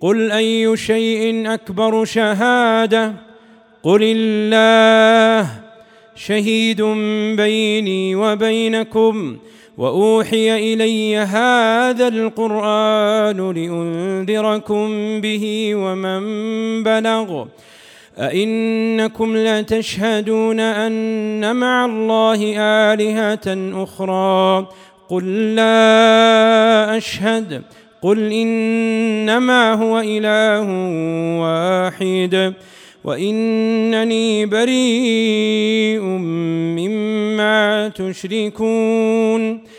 قل أي شيء أكبر شهادة قل الله شهيد بيني وبينكم وأوحي إلي هذا القرآن لأنذركم به ومن بلغ أئنكم لتشهدون أن مع الله آلهة أخرى قل لا أشهد قل إنما هو إله واحد وإنني بريء مما تشركون